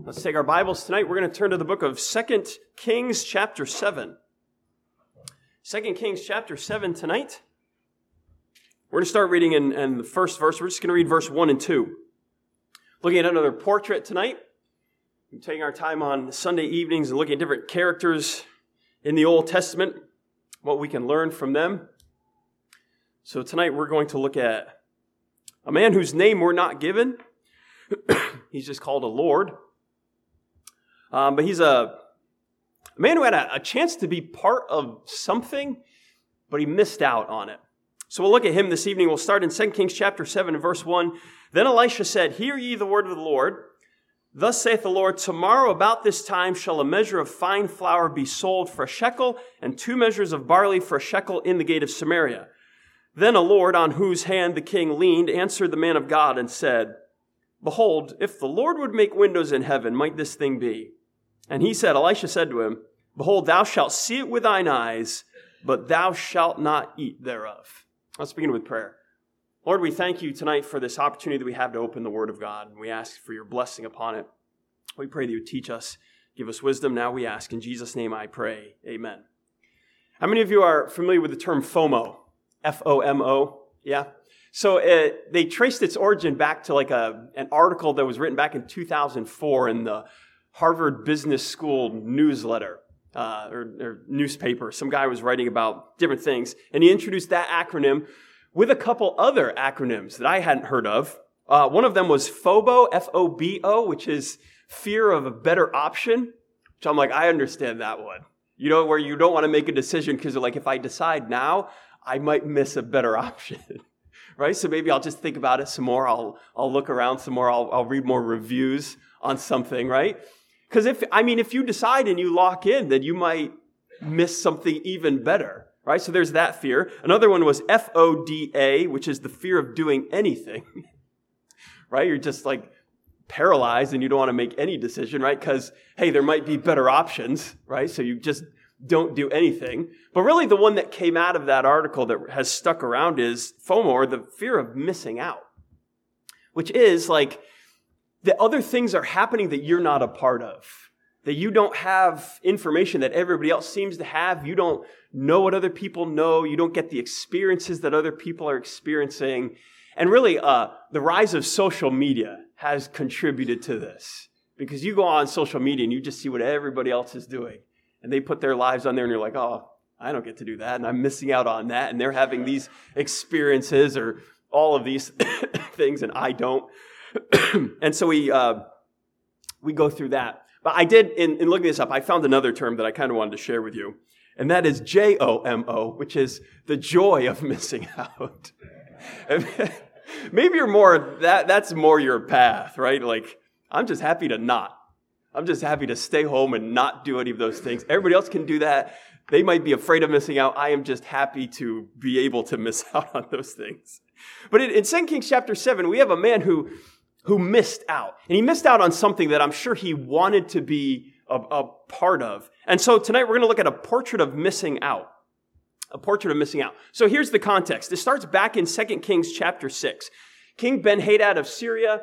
Let's take our Bibles tonight. We're going to turn to the book of 2 Kings chapter 7. 2 Kings chapter 7 tonight. We're going to start reading in the first verse. We're just going to read verse 1 and 2. Looking at another portrait tonight. We're taking our time on Sunday evenings and looking at different characters in the Old Testament, what we can learn from them. So tonight we're going to look at a man whose name we're not given. He's just called a Lord. But he's a man who had a chance to be part of something, but he missed out on it. So we'll look at him this evening. We'll start in 2 Kings chapter 7 and verse 1. Then Elisha said, "Hear ye the word of the Lord. Thus saith the Lord, tomorrow about this time shall a measure of fine flour be sold for a shekel, and 2 measures of barley for a shekel in the gate of Samaria." Then a Lord, on whose hand the king leaned, answered the man of God and said, "Behold, if the Lord would make windows in heaven, might this thing be?" And he said, Elisha said to him, "Behold, thou shalt see it with thine eyes, but thou shalt not eat thereof." Let's begin with prayer. Lord, we thank you tonight for this opportunity that we have to open the Word of God, and we ask for your blessing upon it. We pray that you teach us, give us wisdom. Now we ask. In Jesus' name I pray. Amen. How many of you are familiar with the term FOMO? F-O-M-O? Yeah? So they traced its origin back to like an article that was written back in 2004 in the Harvard Business School newsletter or newspaper. Some guy was writing about different things, and he introduced that acronym with a couple other acronyms that I hadn't heard of. One of them was FOBO, F-O-B-O, which is fear of a better option, which I'm like, I understand that one. You know, where you don't want to make a decision because you're like, if I decide now, I might miss a better option. Right? So maybe I'll just think about it some more. I'll look around some more. I'll read more reviews on something, right? Because if you decide and you lock in, then you might miss something even better, right? So there's that fear. Another one was F-O-D-A, which is the fear of doing anything, right? You're just like paralyzed and you don't want to make any decision, right? Because, hey, there might be better options, right? So you just don't do anything. But really the one that came out of that article that has stuck around is FOMO, or the fear of missing out, which is like, that other things are happening that you're not a part of, that you don't have information that everybody else seems to have. You don't know what other people know. You don't get the experiences that other people are experiencing. And really, the rise of social media has contributed to this, because you go on social media and you just see what everybody else is doing, and they put their lives on there and you're like, oh, I don't get to do that, and I'm missing out on that, and they're having these experiences or all of these things, and I don't. And so we go through that. But I did, in looking this up, I found another term that I kind of wanted to share with you. And that is J-O-M-O, which is the joy of missing out. Maybe you're more, that's more your path, right? Like, I'm just happy to not. I'm just happy to stay home and not do any of those things. Everybody else can do that. They might be afraid of missing out. I am just happy to be able to miss out on those things. But in 2 Kings chapter 7, we have a man who missed out. And he missed out on something that I'm sure he wanted to be a part of. And so tonight we're going to look at a portrait of missing out. A portrait of missing out. So here's the context. It starts back in 2 Kings chapter 6. King Ben-Hadad of Syria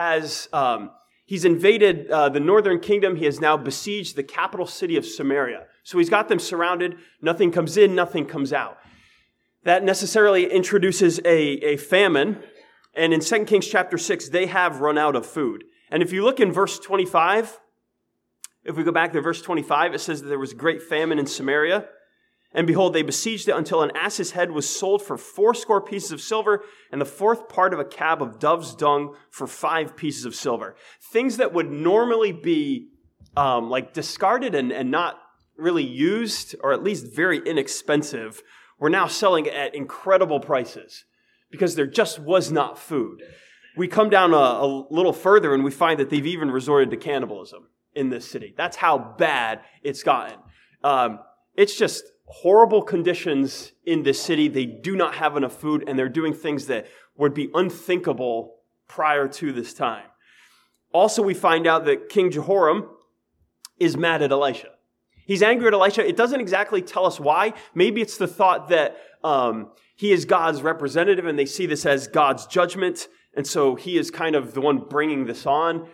he's invaded the northern kingdom. He has now besieged the capital city of Samaria. So he's got them surrounded. Nothing comes in, nothing comes out. That necessarily introduces a famine. And in 2 Kings chapter 6, they have run out of food. And if you look in verse 25, if we go back to verse 25, it says that there was great famine in Samaria. And behold, they besieged it until an ass's head was sold for 80 pieces of silver, and the 4th part of a cab of dove's dung for 5 pieces of silver. Things that would normally be like discarded and not really used, or at least very inexpensive, were now selling at incredible prices, because there just was not food. We come down a little further and we find that they've even resorted to cannibalism in this city. That's how bad it's gotten. It's just horrible conditions in this city. They do not have enough food, and they're doing things that would be unthinkable prior to this time. Also, we find out that King Jehoram is mad at Elisha. He's angry at Elisha. It doesn't exactly tell us why. Maybe it's the thought that he is God's representative and they see this as God's judgment. And so he is kind of the one bringing this on.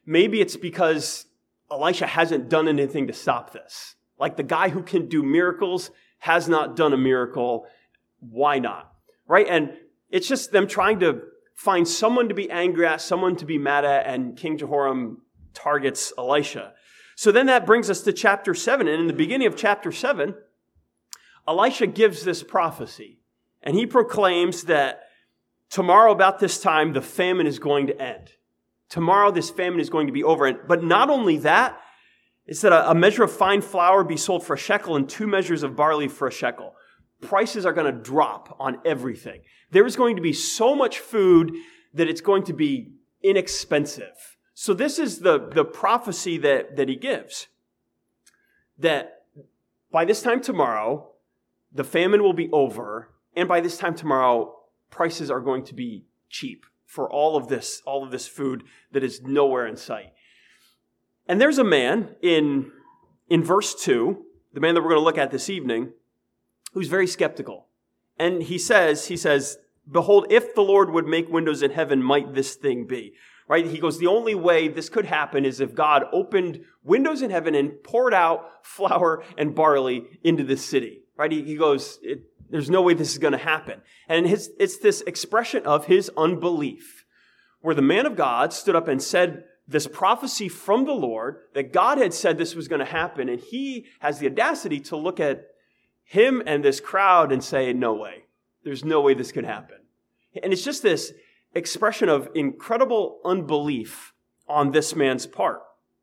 maybe it's because Elisha hasn't done anything to stop this. Like the guy who can do miracles has not done a miracle. Why not? Right? And it's just them trying to find someone to be angry at, someone to be mad at, and King Jehoram targets Elisha. So then that brings us to chapter 7. And in the beginning of chapter 7, Elisha gives this prophecy. And he proclaims that tomorrow about this time, the famine is going to end. Tomorrow this famine is going to be over. But not only that, it's that a measure of fine flour be sold for a shekel and 2 measures of barley for a shekel. Prices are going to drop on everything. There is going to be so much food that it's going to be inexpensive. So this is the prophecy that he gives. That by this time tomorrow, the famine will be over. And by this time tomorrow, prices are going to be cheap for all of this food that is nowhere in sight. And there's a man in verse 2, the man that we're going to look at this evening, who's very skeptical. And he says, behold, if the Lord would make windows in heaven, might this thing be? Right? He goes, the only way this could happen is if God opened windows in heaven and poured out flour and barley into this city. Right? He goes, there's no way this is going to happen. And it's this expression of his unbelief, where the man of God stood up and said this prophecy from the Lord, that God had said this was going to happen, and he has the audacity to look at him and this crowd and say, no way. There's no way this could happen. And it's just this expression of incredible unbelief on this man's part.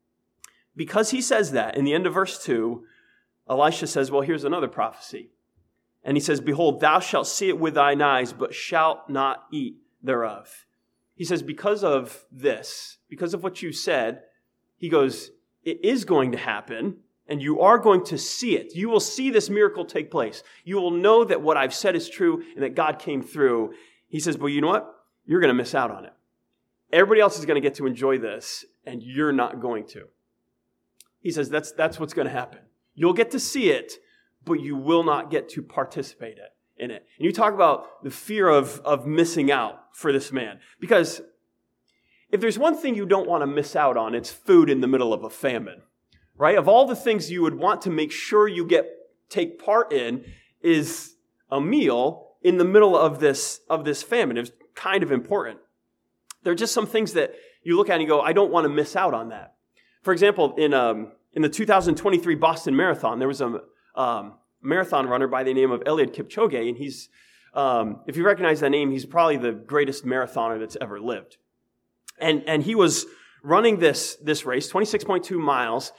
Because he says that, in the end of verse 2, Elisha says, well, here's another prophecy. And he says, behold, thou shalt see it with thine eyes, but shalt not eat thereof. He says, because of this, because of what you said, he goes, it is going to happen, and you are going to see it. You will see this miracle take place. You will know that what I've said is true and that God came through. He says, but you know what? You're going to miss out on it. Everybody else is going to get to enjoy this, and you're not going to. He says, that's what's going to happen. You'll get to see it, but you will not get to participate in it. And you talk about the fear of missing out for this man. Because if there's one thing you don't want to miss out on, it's food in the middle of a famine. Right? Of all the things you would want to make sure you take part in is a meal in the middle of this famine. It's kind of important. There are just some things that you look at and you go, I don't want to miss out on that. For example, in the 2023 Boston Marathon, there was a marathon runner by the name of Eliud Kipchoge, and he's, if you recognize that name, he's probably the greatest marathoner that's ever lived. And he was running this race, 26.2 miles,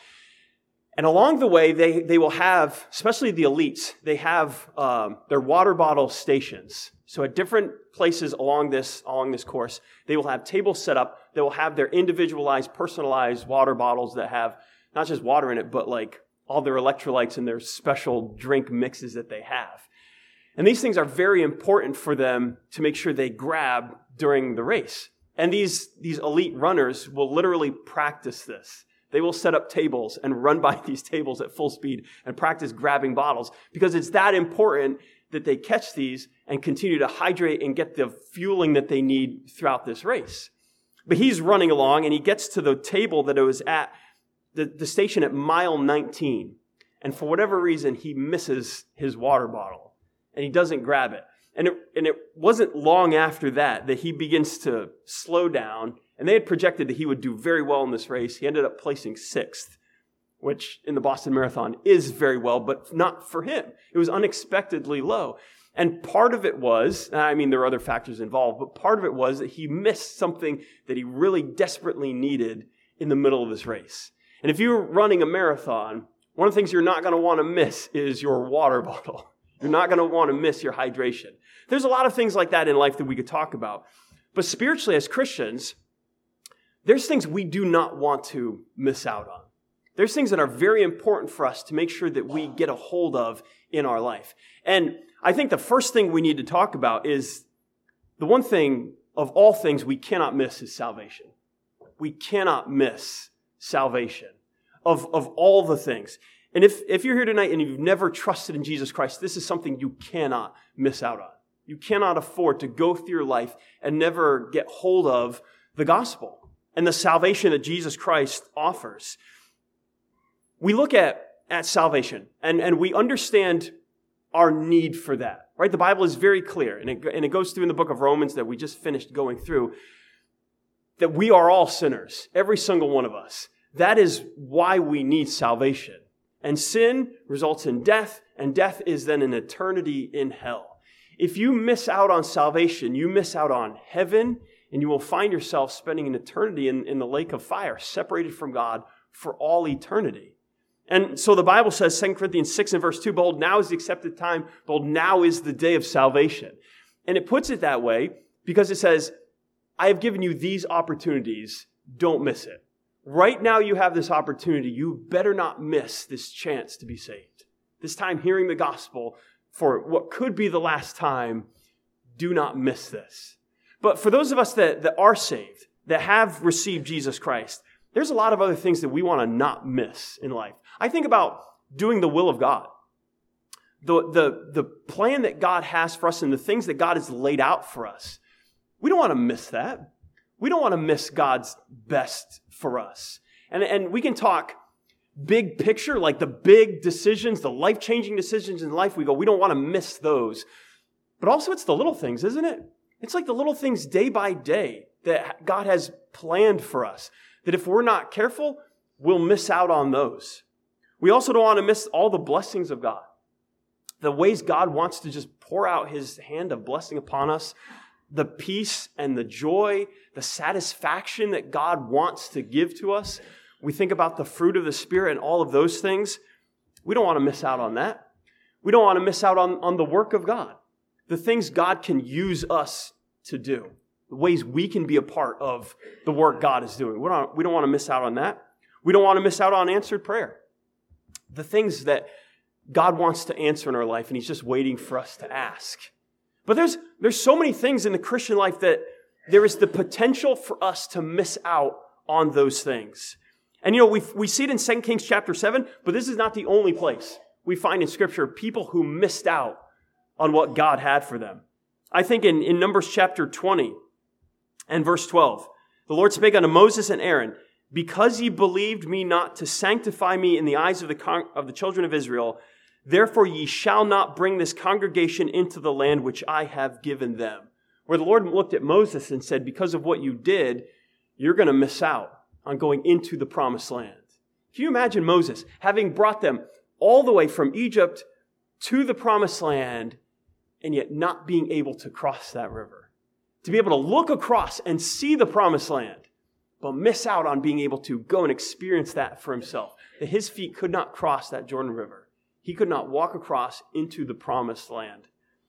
and along the way, they will have, especially the elites, they have their water bottle stations. So at different places along this course, they will have tables set up. They will have their individualized, personalized water bottles that have not just water in it, but like all their electrolytes and their special drink mixes that they have. And these things are very important for them to make sure they grab during the race. And these elite runners will literally practice this. They will set up tables and run by these tables at full speed and practice grabbing bottles because it's that important that they catch these and continue to hydrate and get the fueling that they need throughout this race. But he's running along and he gets to the table that it was at the station at mile 19. And for whatever reason, he misses his water bottle and he doesn't grab it. And it wasn't long after that he begins to slow down. And they had projected that he would do very well in this race. He ended up placing 6th, which in the Boston Marathon is very well, but not for him. It was unexpectedly low. And part of it was, I mean, there are other factors involved, but part of it was that he missed something that he really desperately needed in the middle of this race. And if you're running a marathon, one of the things you're not going to want to miss is your water bottle. You're not going to want to miss your hydration. There's a lot of things like that in life that we could talk about. But spiritually, as Christians, there's things we do not want to miss out on. There's things that are very important for us to make sure that we get a hold of in our life. And I think the first thing we need to talk about is the one thing of all things we cannot miss is salvation. We cannot miss salvation of all the things. And if you're here tonight and you've never trusted in Jesus Christ, this is something you cannot miss out on. You cannot afford to go through your life and never get hold of the gospel. and the salvation that Jesus Christ offers, we look at salvation and we understand our need for that, right? The Bible is very clear, and it goes through in the book of Romans that we just finished going through, that we are all sinners, every single one of us. That is why we need salvation. And sin results in death, and death is then an eternity in hell. If you miss out on salvation, you miss out on heaven, and you will find yourself spending an eternity in the lake of fire, separated from God for all eternity. And so the Bible says, 2 Corinthians 6 and verse 2, behold, now is the accepted time, behold, now is the day of salvation. And it puts it that way because it says, I have given you these opportunities, don't miss it. Right now you have this opportunity. You better not miss this chance to be saved. This time hearing the gospel for what could be the last time, do not miss this. But for those of us that are saved, that have received Jesus Christ, there's a lot of other things that we want to not miss in life. I think about doing the will of God. The plan that God has for us and the things that God has laid out for us. We don't want to miss that. We don't want to miss God's best for us. And we can talk big picture, like the big decisions, the life-changing decisions in life. We don't want to miss those. But also it's the little things, isn't it? It's like the little things day by day that God has planned for us. That if we're not careful, we'll miss out on those. We also don't want to miss all the blessings of God. The ways God wants to just pour out his hand of blessing upon us. The peace and the joy, the satisfaction that God wants to give to us. We think about the fruit of the Spirit and all of those things. We don't want to miss out on that. We don't want to miss out on the work of God. The things God can use us to do. The ways we can be a part of the work God is doing. We don't want to miss out on that. We don't want to miss out on answered prayer. The things that God wants to answer in our life, and he's just waiting for us to ask. But there's so many things in the Christian life that there is the potential for us to miss out on those things. And we see it in 2 Kings chapter 7, but this is not the only place we find in Scripture people who missed out on what God had for them. I think in Numbers chapter 20 and verse 12, the Lord spake unto Moses and Aaron, because ye believed me not to sanctify me in the eyes of the children of Israel, therefore ye shall not bring this congregation into the land which I have given them. Where the Lord looked at Moses and said, because of what you did, you're going to miss out on going into the promised land. Can you imagine Moses having brought them all the way from Egypt to the promised land and yet not being able to cross that river? To be able to look across and see the promised land, but miss out on being able to go and experience that for himself. That his feet could not cross that Jordan River. He could not walk across into the promised land.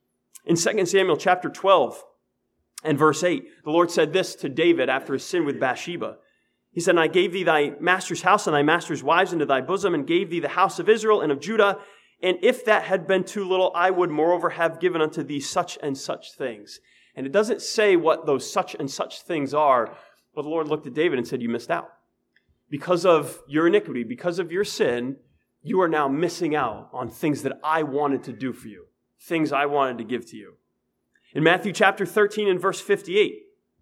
In 2 Samuel chapter 12 and verse 8, the Lord said this to David after his sin with Bathsheba. He said, and I gave thee thy master's house and thy master's wives into thy bosom, and gave thee the house of Israel and of Judah. And if that had been too little, I would moreover have given unto thee such and such things. And it doesn't say what those such and such things are, but the Lord looked at David and said, you missed out. Because of your iniquity, because of your sin, you are now missing out on things that I wanted to do for you, things I wanted to give to you. In Matthew chapter 13 and verse 58,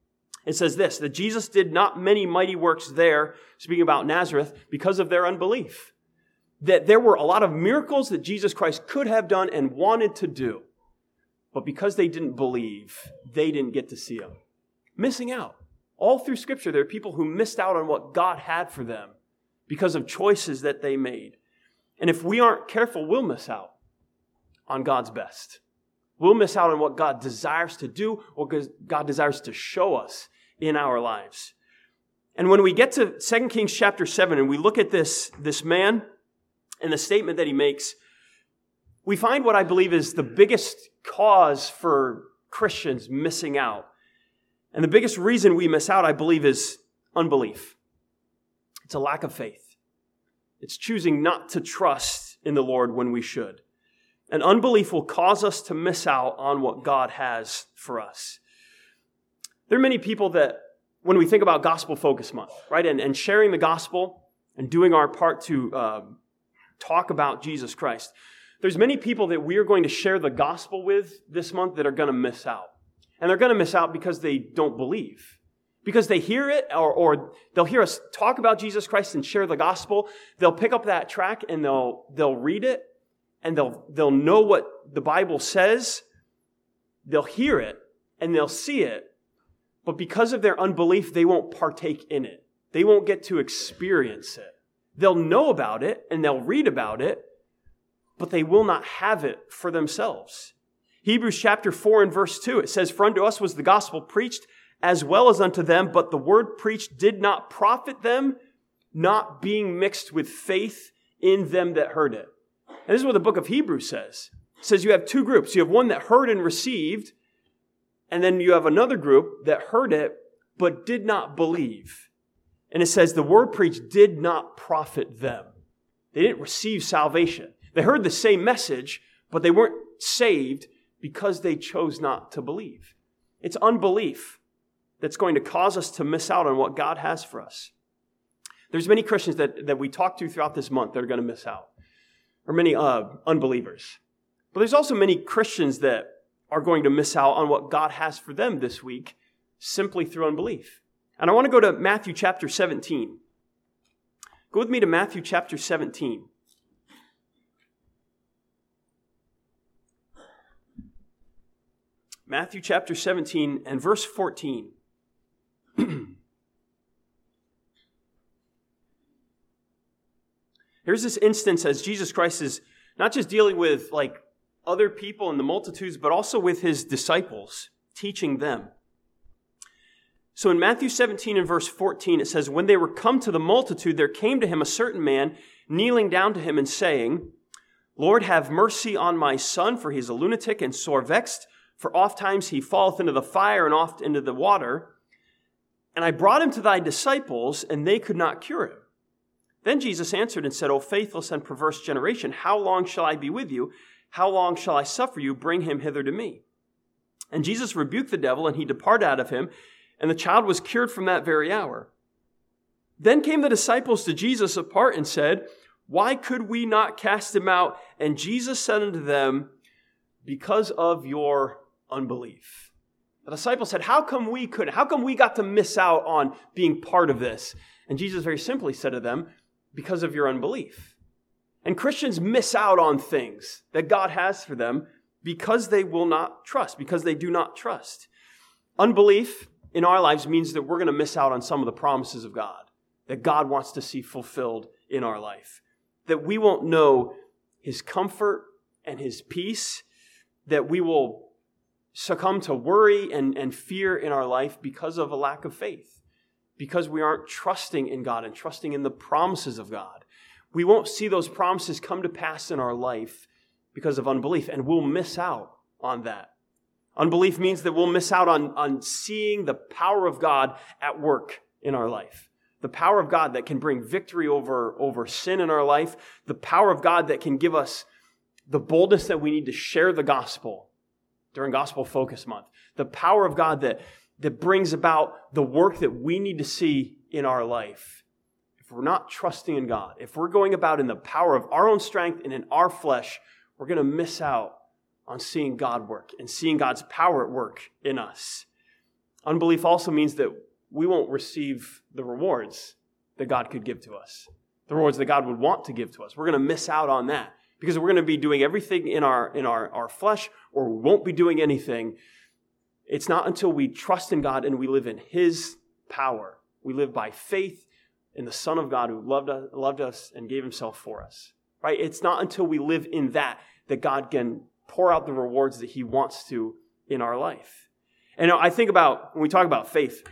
it says this, that Jesus did not many mighty works there, speaking about Nazareth, because of their unbelief. That there were a lot of miracles that Jesus Christ could have done and wanted to do. But because they didn't believe, they didn't get to see him. Missing out. All through Scripture, there are people who missed out on what God had for them because of choices that they made. And if we aren't careful, we'll miss out on God's best. We'll miss out on what God desires to do or God desires to show us in our lives. And when we get to 2 Kings chapter 7 and we look at this man and the statement that he makes, we find what I believe is the biggest cause for Christians missing out. And the biggest reason we miss out, I believe, is unbelief. It's a lack of faith. It's choosing not to trust in the Lord when we should. And unbelief will cause us to miss out on what God has for us. There are many people that, when we think about Gospel Focus Month, right, and sharing the gospel and doing our part to talk about Jesus Christ, there's many people that we are going to share the gospel with this month that are going to miss out. And they're going to miss out because they don't believe. because they hear it or they'll hear us talk about Jesus Christ and share the gospel. They'll pick up that track and they'll read it and they'll know what the Bible says. They'll hear it and they'll see it. But because of their unbelief, they won't partake in it. They won't get to experience it. They'll know about it and they'll read about it, but they will not have it for themselves. Hebrews chapter 4 and verse 2, it says, "For unto us was the gospel preached as well as unto them, but the word preached did not profit them, not being mixed with faith in them that heard it." And this is what the book of Hebrews says. It says you have two groups. You have one that heard and received, and then you have another group that heard it but did not believe. And it says the word preached did not profit them. They didn't receive salvation. They heard the same message, but they weren't saved because they chose not to believe. It's unbelief that's going to cause us to miss out on what God has for us. There's many Christians that we talk to throughout this month that are going to miss out, or many unbelievers. But there's also many Christians that are going to miss out on what God has for them this week simply through unbelief. And I want to go to Matthew chapter 17. Go with me to Matthew chapter 17. Matthew chapter 17 and verse 14. Here's this instance as Jesus Christ is not just dealing with like other people in the multitudes, but also with his disciples, teaching them. So in Matthew 17 and verse 14, it says, "When they were come to the multitude, there came to him a certain man, kneeling down to him and saying, Lord, have mercy on my son, for he is a lunatic and sore vexed. For oft times he falleth into the fire and oft into the water. And I brought him to thy disciples, and they could not cure him. Then Jesus answered and said, O faithless and perverse generation, how long shall I be with you? How long shall I suffer you? Bring him hither to me. And Jesus rebuked the devil, and he departed out of him, and the child was cured from that very hour. Then came the disciples to Jesus apart and said, Why could we not cast him out? And Jesus said unto them, Because of your unbelief. The disciples said, How come we couldn't? How come we got to miss out on being part of this? And Jesus very simply said to them, Because of your unbelief. And Christians miss out on things that God has for them because they will not trust, because they do not trust. Unbelief in our lives means that we're going to miss out on some of the promises of God that God wants to see fulfilled in our life. That we won't know his comfort and his peace, that we will succumb to worry and fear in our life because of a lack of faith, because we aren't trusting in God and trusting in the promises of God. We won't see those promises come to pass in our life because of unbelief, and we'll miss out on that. Unbelief means that we'll miss out on seeing the power of God at work in our life. The power of God that can bring victory over sin in our life. The power of God that can give us the boldness that we need to share the gospel during Gospel Focus Month. The power of God that brings about the work that we need to see in our life. If we're not trusting in God, if we're going about in the power of our own strength and in our flesh, we're going to miss out on seeing God work and seeing God's power at work in us. Unbelief also means that we won't receive the rewards that God could give to us, the rewards that God would want to give to us. We're going to miss out on that because we're going to be doing everything in our flesh, or we won't be doing anything. It's not until we trust in God and we live in his power. We live by faith in the Son of God who loved us and gave himself for us. Right? It's not until we live in that God can pour out the rewards that he wants to in our life. And I think about, when we talk about faith,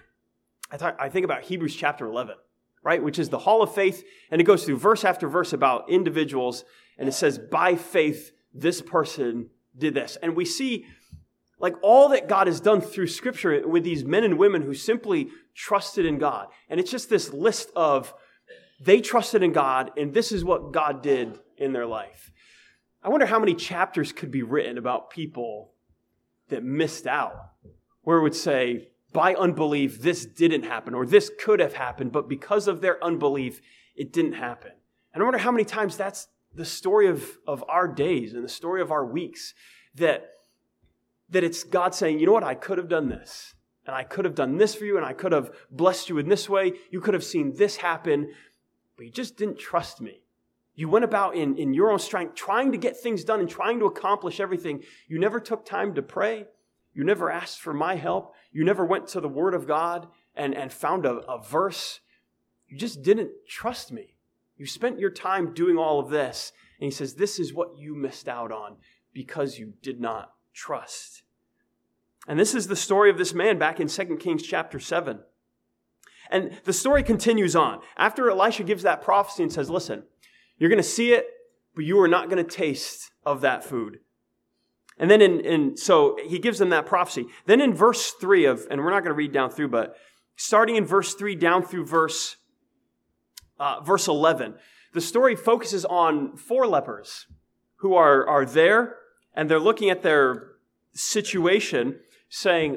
I think about Hebrews chapter 11, right? Which is the hall of faith. And it goes through verse after verse about individuals. And it says, by faith, this person did this. And we see like all that God has done through Scripture with these men and women who simply trusted in God. And it's just this list of, they trusted in God, and this is what God did in their life. I wonder how many chapters could be written about people that missed out, where it would say, by unbelief, this didn't happen, or this could have happened, but because of their unbelief, it didn't happen. And I wonder how many times that's the story of our days and the story of our weeks, that it's God saying, you know what, I could have done this, and I could have done this for you, and I could have blessed you in this way. You could have seen this happen, but you just didn't trust me. You went about in your own strength, trying to get things done and trying to accomplish everything. You never took time to pray. You never asked for my help. You never went to the Word of God and found a verse. You just didn't trust me. You spent your time doing all of this. And he says, this is what you missed out on because you did not trust. And this is the story of this man back in 2 Kings chapter 7. And the story continues on. After Elisha gives that prophecy and says, listen, you're going to see it, but you are not going to taste of that food. And then so he gives them that prophecy. Then in verse 3 and we're not going to read down through, but starting in verse 3 down through verse 11, the story focuses on 4 lepers who are there, and they're looking at their situation, saying,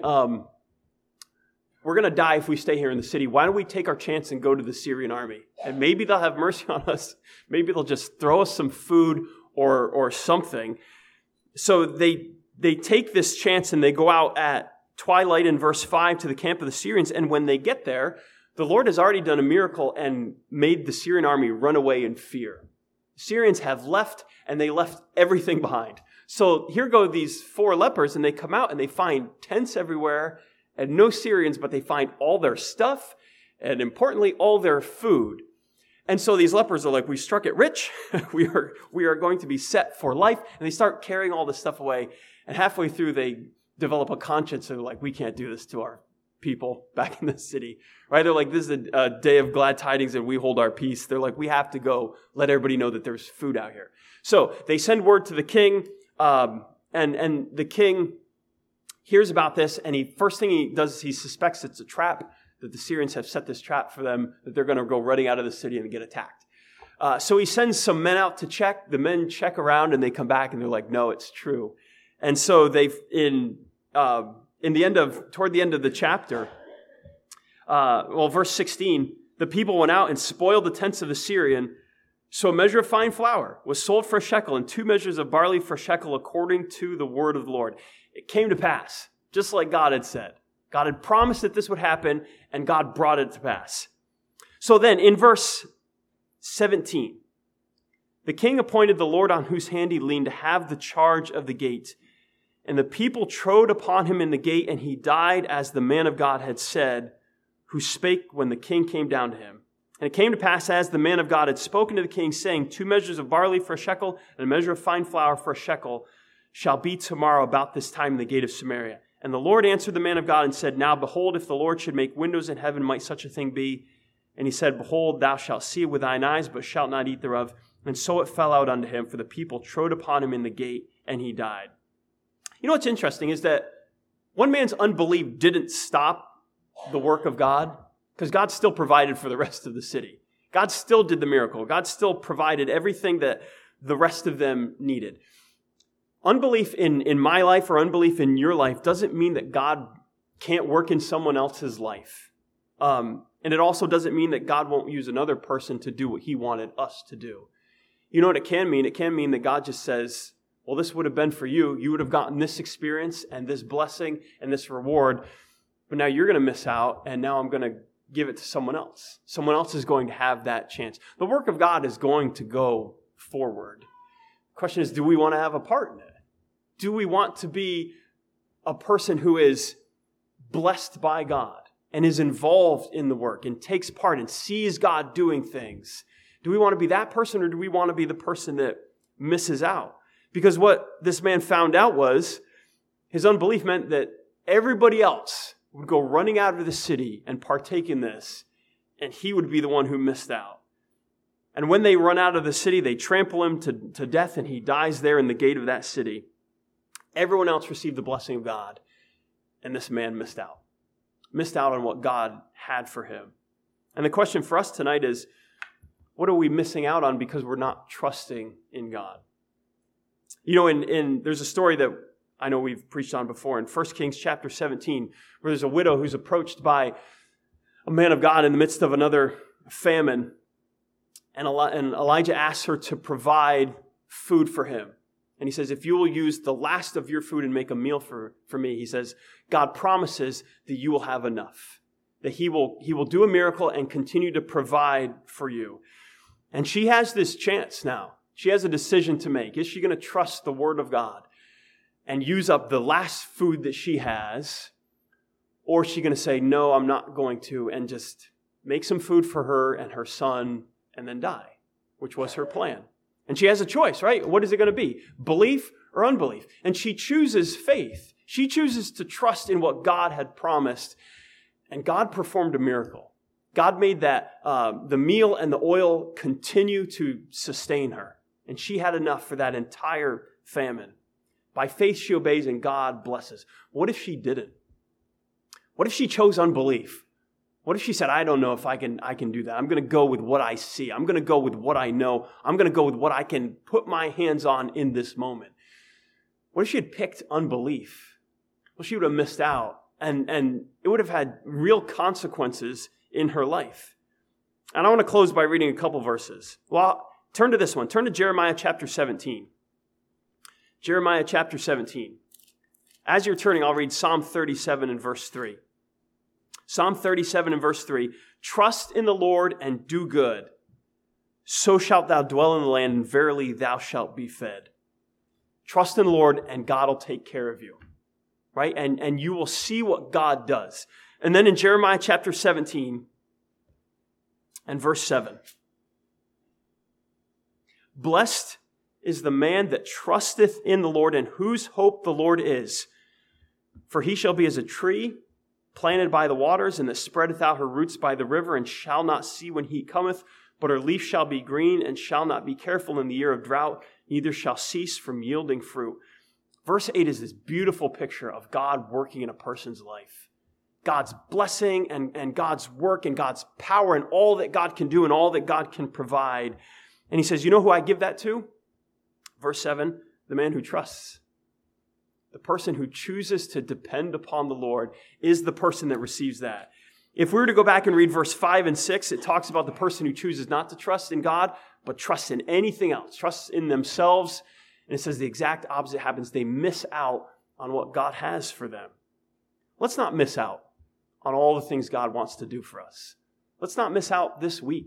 we're going to die if we stay here in the city. Why don't we take our chance and go to the Syrian army? And maybe they'll have mercy on us. Maybe they'll just throw us some food or something. So they take this chance and they go out at twilight in verse 5 to the camp of the Syrians. And when they get there, the Lord has already done a miracle and made the Syrian army run away in fear. The Syrians have left, and they left everything behind. So here go these 4 lepers, and they come out and they find tents everywhere and no Syrians, but they find all their stuff and, importantly, all their food. And so these lepers are like, we struck it rich. we are going to be set for life. And they start carrying all this stuff away. And halfway through, they develop a conscience. They're like, we can't do this to our people back in the city. Right? They're like, this is a day of glad tidings and we hold our peace. They're like, we have to go let everybody know that there's food out here. So they send word to the king. And the king hears about this, and first thing he does is he suspects it's a trap, that the Syrians have set this trap for them, that they're going to go running out of the city and get attacked. So he sends some men out to check. The men check around, and they come back, and they're like, no, it's true. And so toward the end of the chapter, verse 16, the people went out and spoiled the tents of the Syrian. So a measure of fine flour was sold for a shekel, and 2 measures of barley for a shekel, according to the word of the Lord. It came to pass, just like God had said. God had promised that this would happen, and God brought it to pass. So then, in verse 17, the king appointed the Lord on whose hand he leaned to have the charge of the gate. And the people trode upon him in the gate, and he died as the man of God had said, who spake when the king came down to him. And it came to pass as the man of God had spoken to the king, saying, 2 measures of barley for a shekel, and a measure of fine flour for a shekel, shall be tomorrow about this time in the gate of Samaria. And the Lord answered the man of God and said, now behold, if the Lord should make windows in heaven, might such a thing be? And he said, behold, thou shalt see it with thine eyes, but shalt not eat thereof. And so it fell out unto him, for the people trode upon him in the gate, and he died. You know what's interesting is that one man's unbelief didn't stop the work of God, because God still provided for the rest of the city. God still did the miracle. God still provided everything that the rest of them needed. Unbelief in my life or unbelief in your life doesn't mean that God can't work in someone else's life. And it also doesn't mean that God won't use another person to do what he wanted us to do. You know what it can mean? It can mean that God just says, well, this would have been for you. You would have gotten this experience and this blessing and this reward. But now you're going to miss out, and now I'm going to give it to someone else. Someone else is going to have that chance. The work of God is going to go forward. The question is, do we want to have a part in it? Do we want to be a person who is blessed by God and is involved in the work and takes part and sees God doing things? Do we want to be that person, or do we want to be the person that misses out? Because what this man found out was his unbelief meant that everybody else would go running out of the city and partake in this, and he would be the one who missed out. And when they run out of the city, they trample him to death, and he dies there in the gate of that city. Everyone else received the blessing of God, and this man missed out. Missed out on what God had for him. And the question for us tonight is, what are we missing out on because we're not trusting in God? You know, there's a story that I know we've preached on before in 1 Kings chapter 17, where there's a widow who's approached by a man of God in the midst of another famine. And Elijah asks her to provide food for him. And he says, if you will use the last of your food and make a meal for me, he says, God promises that you will have enough, that he will do a miracle and continue to provide for you. And she has this chance now. She has a decision to make. Is she going to trust the word of God and use up the last food that she has? Or is she going to say, no, I'm not going to, and just make some food for her and her son and then die, which was her plan. And she has a choice, right? What is it going to be? Belief or unbelief? And she chooses faith. She chooses to trust in what God had promised. And God performed a miracle. God made that the meal and the oil continue to sustain her. And she had enough for that entire famine. By faith she obeys and God blesses. What if she didn't? What if she chose unbelief? What if she said, I don't know if I can do that. I'm going to go with what I see. I'm going to go with what I know. I'm going to go with what I can put my hands on in this moment. What if she had picked unbelief? Well, she would have missed out. And it would have had real consequences in her life. And I want to close by reading a couple verses. Well, turn to this one. Turn to Jeremiah chapter 17. Jeremiah chapter 17. As you're turning, I'll read Psalm 37 and verse 3. Psalm 37 and verse 3, trust in the Lord and do good. So shalt thou dwell in the land, and verily thou shalt be fed. Trust in the Lord, and God will take care of you. Right? And you will see what God does. And then in Jeremiah chapter 17 and verse 7, blessed is the man that trusteth in the Lord, and whose hope the Lord is. For he shall be as a tree planted by the waters, and that spreadeth out her roots by the river, and shall not see when heat cometh, but her leaf shall be green, and shall not be careful in the year of drought, neither shall cease from yielding fruit. Verse 8 is this beautiful picture of God working in a person's life. God's blessing and God's work and God's power and all that God can do and all that God can provide. And he says, you know who I give that to? Verse 7, the man who trusts. The person who chooses to depend upon the Lord is the person that receives that. If we were to go back and read verse 5 and 6, it talks about the person who chooses not to trust in God, but trusts in anything else, trusts in themselves. And it says the exact opposite happens. They miss out on what God has for them. Let's not miss out on all the things God wants to do for us. Let's not miss out this week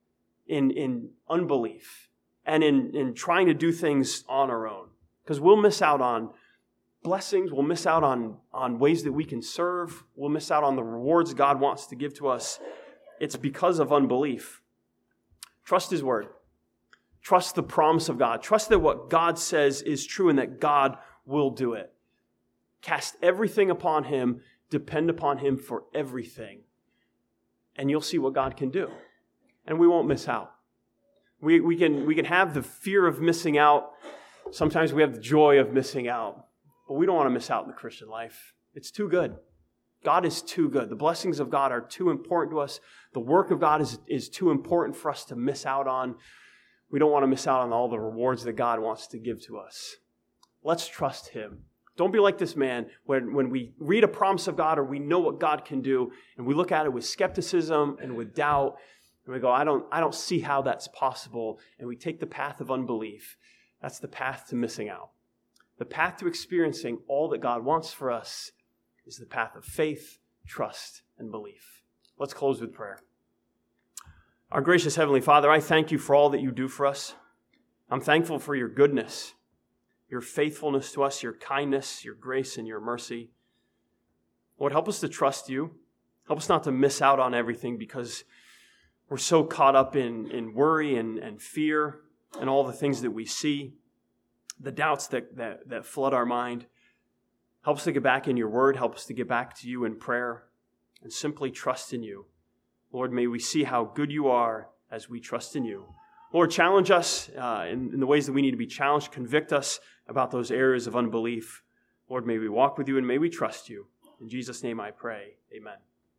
in unbelief and in trying to do things on our own. Because we'll miss out on blessings. We'll miss out on ways that we can serve. We'll miss out on the rewards God wants to give to us. It's because of unbelief. Trust His word. Trust the promise of God. Trust that what God says is true and that God will do it. Cast everything upon Him. Depend upon Him for everything. And you'll see what God can do. And we won't miss out. We can have the fear of missing out. Sometimes we have the joy of missing out. But we don't want to miss out in the Christian life. It's too good. God is too good. The blessings of God are too important to us. The work of God is too important for us to miss out on. We don't want to miss out on all the rewards that God wants to give to us. Let's trust Him. Don't be like this man when we read a promise of God or we know what God can do and we look at it with skepticism and with doubt and we go, I don't see how that's possible, and we take the path of unbelief. That's the path to missing out. The path to experiencing all that God wants for us is the path of faith, trust, and belief. Let's close with prayer. Our gracious Heavenly Father, I thank you for all that you do for us. I'm thankful for your goodness, your faithfulness to us, your kindness, your grace, and your mercy. Lord, help us to trust you. Help us not to miss out on everything because we're so caught up in worry and fear and all the things that we see, the doubts that flood our mind. Help us to get back in your word. Help us to get back to you in prayer and simply trust in you. Lord, may we see how good you are as we trust in you. Lord, challenge us in the ways that we need to be challenged. Convict us about those areas of unbelief. Lord, may we walk with you and may we trust you. In Jesus' name I pray. Amen.